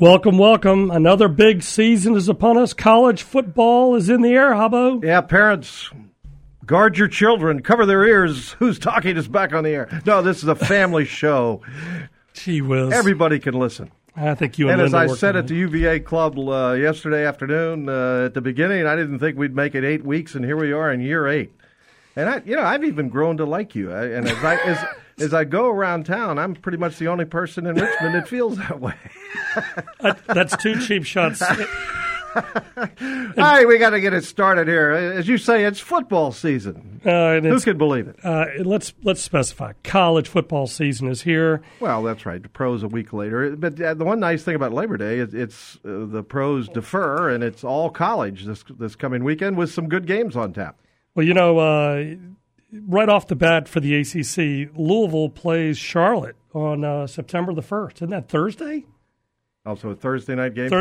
Welcome, welcome. Another big season is upon us. College football is in the air, Habbo. Yeah, parents, guard your children. Cover their ears. Who's talking is back on the air. No, this is a family show. Gee whiz. Everybody can listen. I think you and as Linda I said at the UVA club yesterday afternoon, at the beginning, I didn't think we'd make it 8 weeks, and here we are in year 8. And I've even grown to like you. And as I go around town, I'm pretty much the only person in Richmond that feels that way. That's 2 cheap shots. All right, we got to get it started here. As you say, it's football season. Who could believe it? Let's specify. College football season is here. Well, that's right. The pros a week later. But the one nice thing about Labor Day is it's the pros defer, and it's all college this coming weekend with some good games on tap. Well, right off the bat for the ACC, Louisville plays Charlotte on September the 1st. Isn't that Thursday? Also a Thursday night game.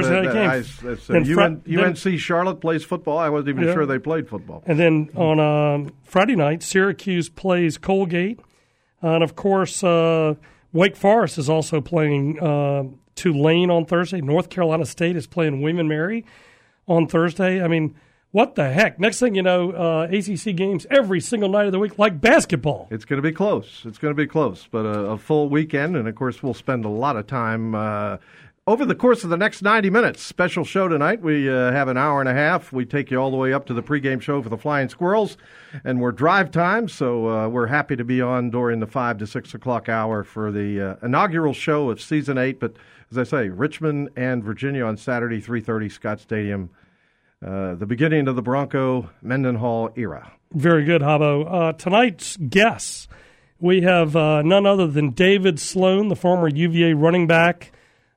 UNC Charlotte plays football. I wasn't even sure they played football. And then on Friday night, Syracuse plays Colgate. And, of course, Wake Forest is also playing Tulane on Thursday. North Carolina State is playing William & Mary on Thursday. I mean, what the heck? Next thing you know, ACC games every single night of the week, like basketball. It's going to be close. But a full weekend, and, of course, we'll spend a lot of time over the course of the next 90 minutes. Special show tonight. We have an hour and a half. We take you all the way up to the pregame show for the Flying Squirrels, and we're drive time, so we're happy to be on during the 5 to 6 o'clock hour for the inaugural show of Season 8. But, as I say, Richmond and Virginia on Saturday, 3:30, Scott Stadium. The beginning of the Bronco-Mendenhall era. Very good, Habbo. Tonight's guests, we have none other than David Sloan, the former UVA running back,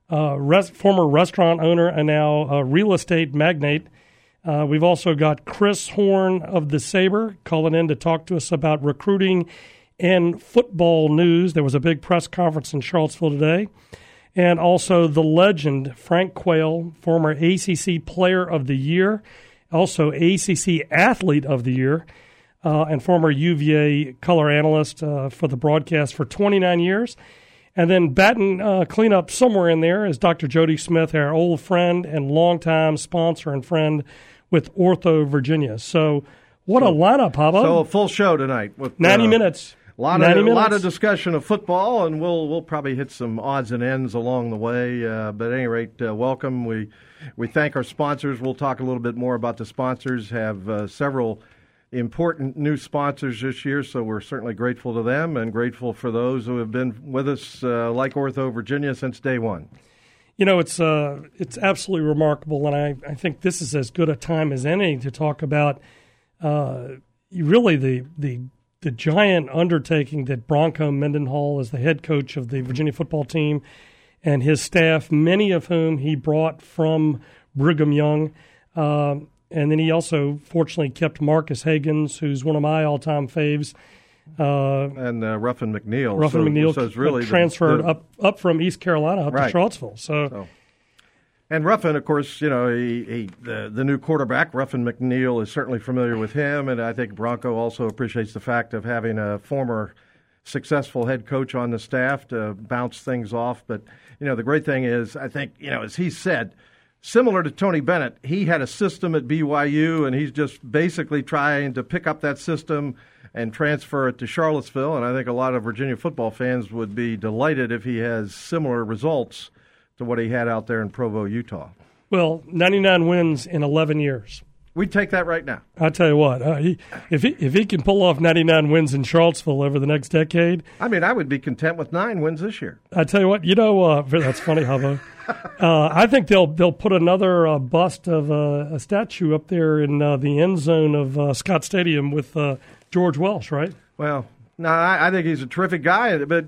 former restaurant owner, and now real estate magnate. We've also got Chris Horn of the Sabre calling in to talk to us about recruiting and football news. There was a big press conference in Charlottesville today. And also the legend, Frank Quayle, former ACC Player of the Year, also ACC Athlete of the Year, and former UVA color analyst for the broadcast for 29 years. And then batting cleanup somewhere in there is Dr. Jody Smith, our old friend and longtime sponsor and friend with Ortho Virginia. So what a lineup, Habbo. So a full show tonight. With 90 minutes. A lot of discussion of football, and we'll probably hit some odds and ends along the way. But at any rate, welcome. We thank our sponsors. We'll talk a little bit more about the sponsors. Have several important new sponsors this year, so we're certainly grateful to them and grateful for those who have been with us, like Ortho Virginia, since day one. It's absolutely remarkable, and I think this is as good a time as any to talk about really the giant undertaking that Bronco Mendenhall is the head coach of the Virginia football team and his staff, many of whom he brought from Brigham Young. And then he also, fortunately, kept Marcus Higgins, who's one of my all-time faves. And Ruffin McNeil. McNeil so it's really transferred up from East Carolina up to Charlottesville. And Ruffin, of course, the new quarterback, Ruffin McNeil, is certainly familiar with him, and I think Bronco also appreciates the fact of having a former successful head coach on the staff to bounce things off. But, the great thing is, I think, as he said, similar to Tony Bennett, he had a system at BYU, and he's just basically trying to pick up that system and transfer it to Charlottesville, and I think a lot of Virginia football fans would be delighted if he has similar results to what he had out there in Provo, Utah. Well, 99 wins in 11 years. We'd take that right now. I tell you what, if he can pull off 99 wins in Charlottesville over the next decade. I would be content with 9 wins this year. I tell you what, that's funny, Habbo. I think they'll put another bust of a statue up there in the end zone of Scott Stadium with George Welsh, right? Well, no, I think he's a terrific guy, but,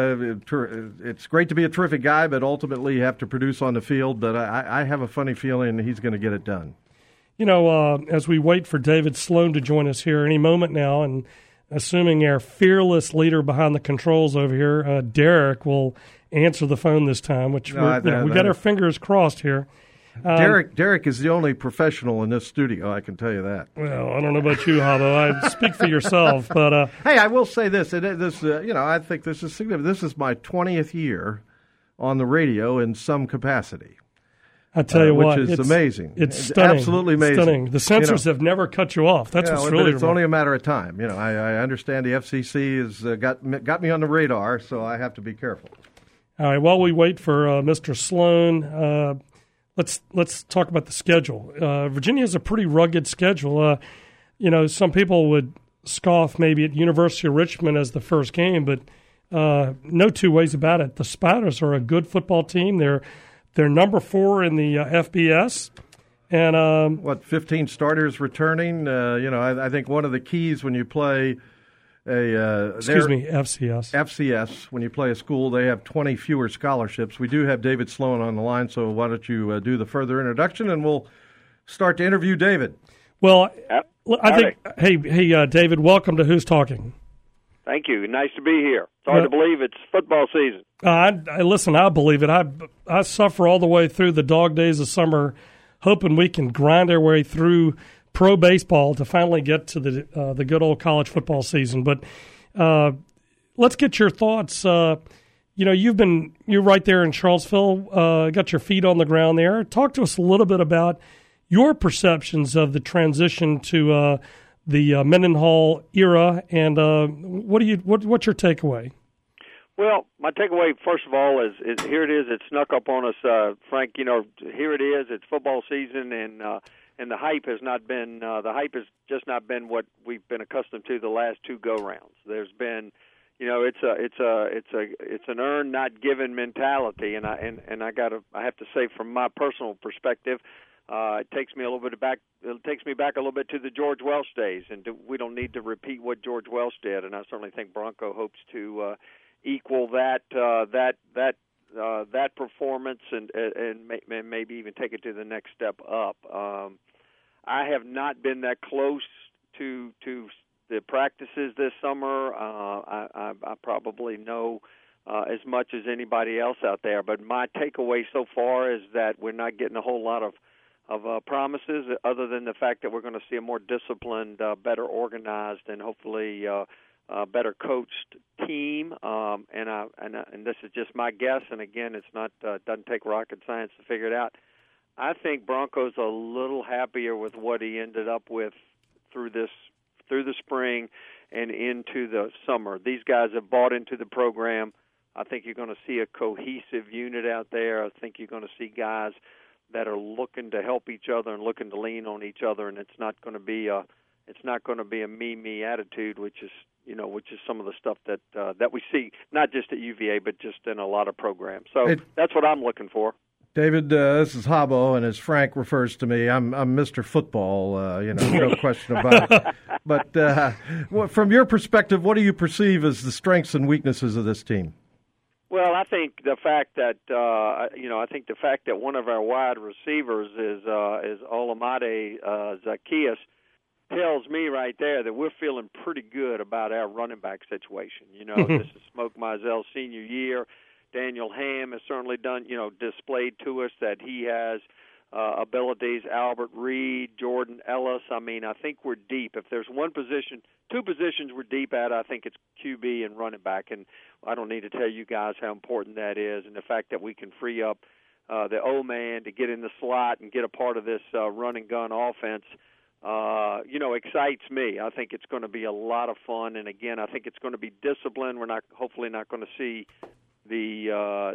it's great to be a terrific guy, but ultimately you have to produce on the field. But I have a funny feeling he's going to get it done. As we wait for David Sloan to join us here any moment now, and assuming our fearless leader behind the controls over here, Derek, will answer the phone this time, which we got our fingers crossed here. Derek is the only professional in this studio, I can tell you that. Well, I don't know about you, Habbo. I speak for yourself, but hey, I will say this. I think this is significant. This is my 20th year on the radio in some capacity. I tell you what, which is amazing. It's stunning. Absolutely amazing. Stunning. The censors have never cut you off. That's what's really it's only a matter of time. I understand the FCC has got me on the radar, so I have to be careful. All right. While we wait for Mr. Sloan, let's talk about the schedule. Virginia has a pretty rugged schedule. Some people would scoff maybe at University of Richmond as the first game, but no two ways about it. The Spiders are a good football team. They're number 4 in the FBS. And 15 starters returning? I think one of the keys when you play FCS. FCS, when you play a school, they have 20 fewer scholarships. We do have David Sloan on the line, so why don't you do the further introduction, and we'll start to interview David. Well, I think, hey, David, welcome to Who's Talking. Thank you. Nice to be here. It's hard to believe it's football season. Listen, I believe it. I suffer all the way through the dog days of summer, hoping we can grind our way through pro baseball to finally get to the good old college football season. But let's get your thoughts. You're right there in Charlottesville, got your feet on the ground there. Talk to us a little bit about your perceptions of the transition to the Mendenhall era, and what's your takeaway? Well, my takeaway, first of all, is here it is. It snuck up on us, Frank. Here it is. It's football season, and the hype has just not been what we've been accustomed to the last 2 go-rounds. There's been, it's an earned, not given mentality, and I have to say, from my personal perspective, it takes me back a little bit to the George Welsh days, and we don't need to repeat what George Welsh did. And I certainly think Bronco hopes to equal that performance and maybe even take it to the next step up. I have not been that close to the practices this summer. I probably know as much as anybody else out there, but my takeaway so far is that we're not getting a whole lot of promises, other than the fact that we're going to see a more disciplined, better organized, and hopefully better coached team. And this is just my guess. And again, it's not doesn't take rocket science to figure it out. I think Bronco's a little happier with what he ended up with through the spring and into the summer. These guys have bought into the program. I think you're going to see a cohesive unit out there. I think you're going to see guys that are looking to help each other and looking to lean on each other, and it's not going to be a me attitude, which is some of the stuff that we see not just at UVA but just in a lot of programs. So that's what I'm looking for. David, this is Habbo, and as Frank refers to me, I'm Mr. Football. No question about it. But from your perspective, what do you perceive as the strengths and weaknesses of this team? Well, I think the fact that one of our wide receivers is Olamide Zacchaeus tells me right there that we're feeling pretty good about our running back situation. This is Smoke Mizell's senior year. Daniel Ham has certainly displayed to us that he has abilities. Albert Reed, Jordan Ellis. I think we're deep. If there's two positions we're deep at, I think it's QB and running back. And I don't need to tell you guys how important that is, and the fact that we can free up the O-man to get in the slot and get a part of this run and gun offense, excites me. I think it's going to be a lot of fun, and again, I think it's going to be disciplined. We're hopefully not going to see the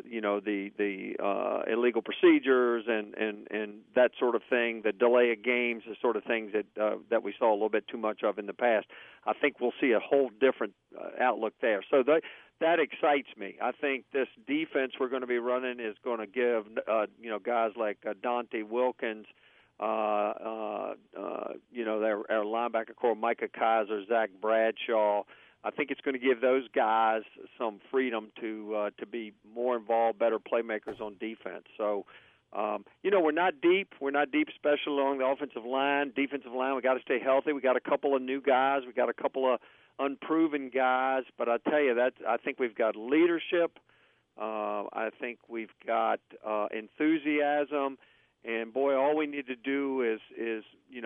illegal procedures and that sort of thing, the delay of games, the sort of things that we saw a little bit too much of in the past. I think we'll see a whole different outlook there. So that excites me. I think this defense we're going to be running is going to give guys like Dante Wilkins, our linebacker core, Micah Kaiser, Zach Bradshaw. I think it's going to give those guys some freedom to be more involved, better playmakers on defense. So, we're not deep. We're not deep, especially along the offensive line. Defensive line, we got to stay healthy. We got a couple of new guys. We got a couple of unproven guys. But I tell you, I think we've got leadership. I think we've got enthusiasm. And boy, all we need to do is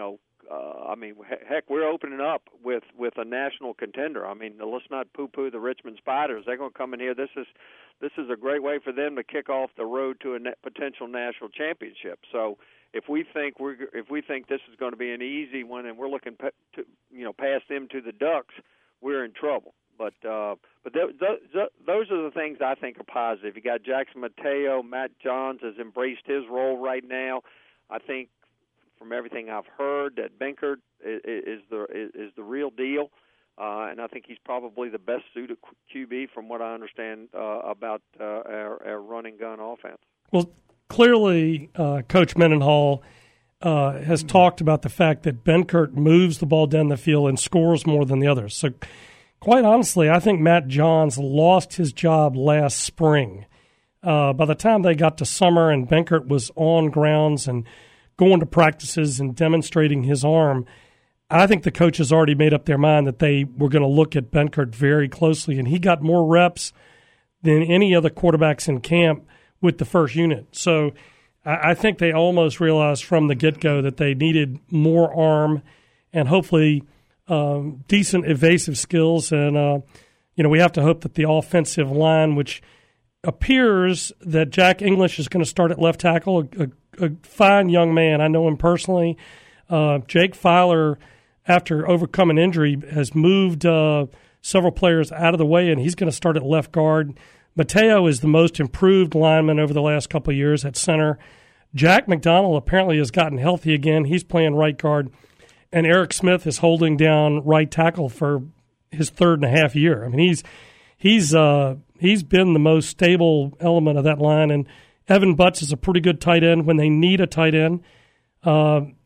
heck, we're opening up with a national contender. I mean, let's not poo-poo the Richmond Spiders. They're going to come in here. This is a great way for them to kick off the road to a potential national championship. So if we think this is going to be an easy one, and we're looking past them to the Ducks, we're in trouble. But those are the things I think are positive. You got Jackson Mateo. Matt Johns has embraced his role right now. I think, from everything I've heard, that Benkert is the real deal, and I think he's probably the best suited QB from what I understand about our running gun offense. Well, clearly, Coach Mendenhall has talked about the fact that Benkert moves the ball down the field and scores more than the others. So, quite honestly, I think Matt Johns lost his job last spring. By the time they got to summer and Benkert was on grounds and going to practices and demonstrating his arm, I think the coaches already made up their mind that they were going to look at Benkert very closely, and he got more reps than any other quarterbacks in camp with the first unit. So I think they almost realized from the get-go that they needed more arm and hopefully decent evasive skills. And, we have to hope that the offensive line, which appears that Jack English is going to start at left tackle, a fine young man. I know him personally. Jake Filer, after overcoming injury, has moved several players out of the way, and he's going to start at left guard. Mateo is the most improved lineman over the last couple of years at center. Jack McDonald apparently has gotten healthy again. He's playing right guard. And Eric Smith is holding down right tackle for his 3.5 year. I mean, he's been the most stable element of that line, and Evan Butts is a pretty good tight end when they need a tight end. Taquan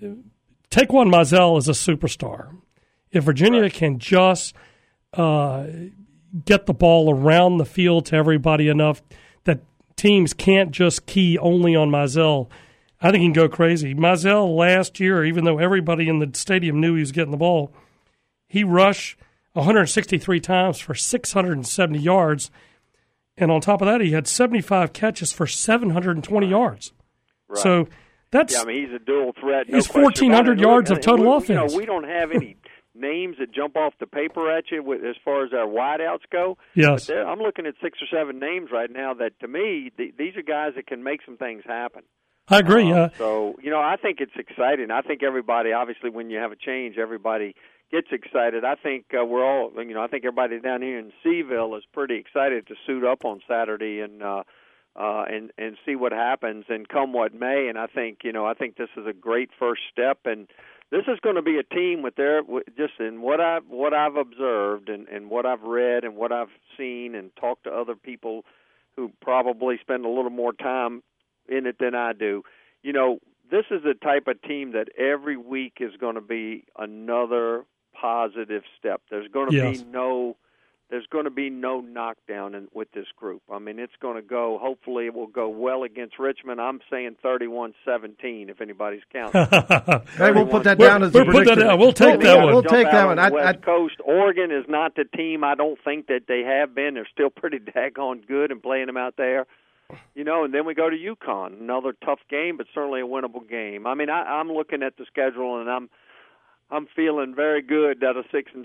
Mizell is a superstar. If Virginia can just get the ball around the field to everybody enough that teams can't just key only on Mizell, I think he can go crazy. Mizell last year, even though everybody in the stadium knew he was getting the ball, he rushed 163 times for 670 yards. And on top of that, he had 75 catches for 720 yards. Right. So that's he's a dual threat. He's 1,400 yards of total offense. We don't have any names that jump off the paper at you as far as our wideouts go. Yes. I'm looking at 6 or 7 names right now that, to me, these are guys that can make some things happen. I agree. So, I think it's exciting. I think everybody, obviously, when you have a change, everybody gets excited. I think we're all, I think everybody down here in Seaville is pretty excited to suit up on Saturday and see what happens and come what may. And I think this is a great first step. And this is going to be a team just in what I've observed and what I've read and what I've seen and talked to other people who probably spend a little more time in it than I do. This is the type of team that every week is going to be another positive step. There's going to be no knockdown with this group. I mean, it's going to go. Hopefully, it will go well against Richmond. I'm saying 31-17 if anybody's counting. Hey, we'll put that down as a prediction. We'll take that one. We'll take that one. West Coast, Oregon is not the team I don't think that they have been. They're still pretty daggone good and playing them out there. And then we go to UConn, another tough game, but certainly a winnable game. I mean, I'm looking at the schedule, and I'm feeling very good that a 6-6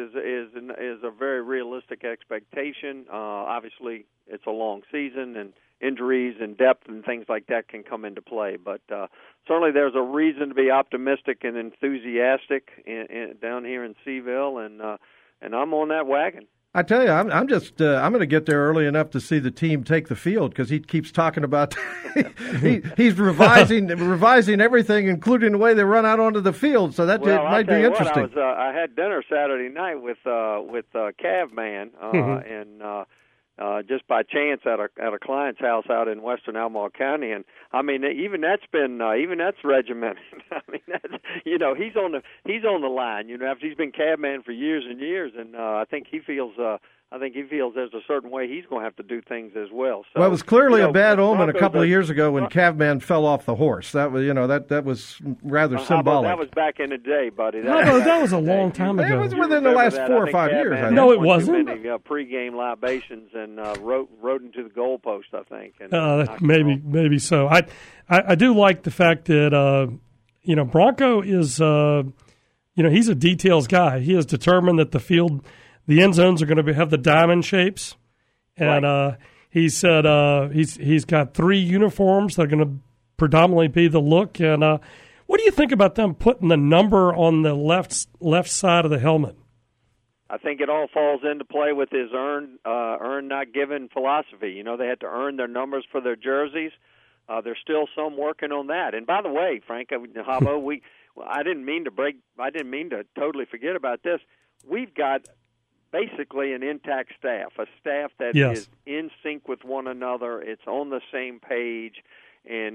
is a very realistic expectation. Obviously, it's a long season, and injuries and depth and things like that can come into play. But certainly, there's a reason to be optimistic and enthusiastic down here in Seaville, and I'm on that wagon. I tell you, I'm going to get there early enough to see the team take the field because he keeps talking about he's revising everything, including the way they run out onto the field. So that might be interesting. I had dinner Saturday night with Cav Man, and just by chance at a client's house out in western Albemarle County, and I mean that's regimented. I mean he's on the line. After he's been cab man for years and years, and I think he feels there's a certain way he's going to have to do things as well. So, well, it was clearly a bad omen a couple of years ago when Cavman fell off the horse. That was that was rather symbolic. That was back in the day, buddy. That was a long time ago. It was within the last 4 or 5 years. No, it wasn't. Too many pregame libations and rode into the goalpost, I think. And maybe so. I do like the fact that Bronco is, he's a details guy. He is determined that the end zones are going to have the diamond shapes. And Right. he said he's got 3 uniforms that are going to predominantly be the look. And what do you think about them putting the number on the left side of the helmet? I think it all falls into play with his earn not given philosophy. They had to earn their numbers for their jerseys. There's still some working on that. And by the way, Frank, Habo, I didn't mean to totally forget about this. We've got basically an intact staff, a staff that Yes. is in sync with one another. It's on the same page, and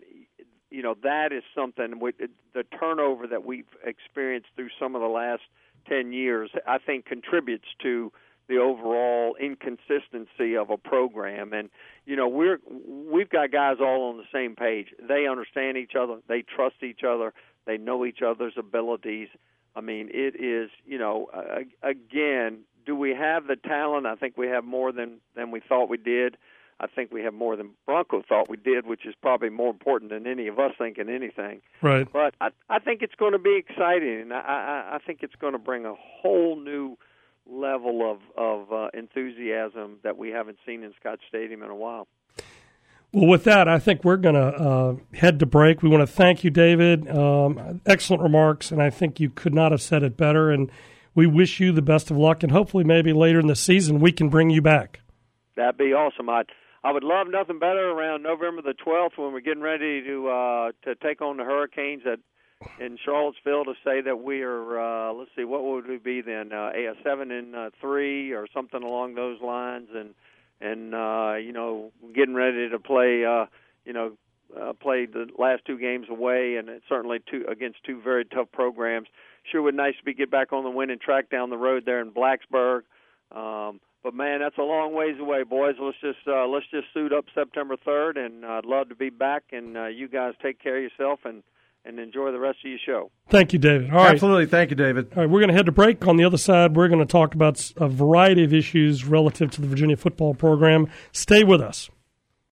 that is something. The turnover that we've experienced through some of the last 10 years, I think, contributes to the overall inconsistency of a program. And we've got guys all on the same page. They understand each other. They trust each other. They know each other's abilities. I mean, it is, again, do we have the talent? I think we have more than we thought we did. I think we have more than Bronco thought we did, which is probably more important than any of us thinking anything. Right. But I think it's going to be exciting, and I think it's going to bring a whole new level of enthusiasm that we haven't seen in Scott Stadium in a while. Well, with that, I think we're going to head to break. We want to thank you, David. Excellent remarks, and I think you could not have said it better. And we wish you the best of luck, and hopefully maybe later in the season we can bring you back. That'd be awesome. I would love nothing better around November the 12th when we're getting ready to take on the Hurricanes in Charlottesville to say that we are, let's see, what would we be then, a 7-3 or something along those lines, and getting ready to play, play the last 2 games away, and it's certainly against 2 very tough programs. Sure would nice to get back on the winning track down the road there in Blacksburg. But man, that's a long ways away, boys. Let's just suit up September 3rd, and I'd love to be back. And you guys take care of yourself and enjoy the rest of your show. Thank you, David. All right. Absolutely. Thank you, David. All right, we're going to head to break. On the other side, we're going to talk about a variety of issues relative to the Virginia football program. Stay with us.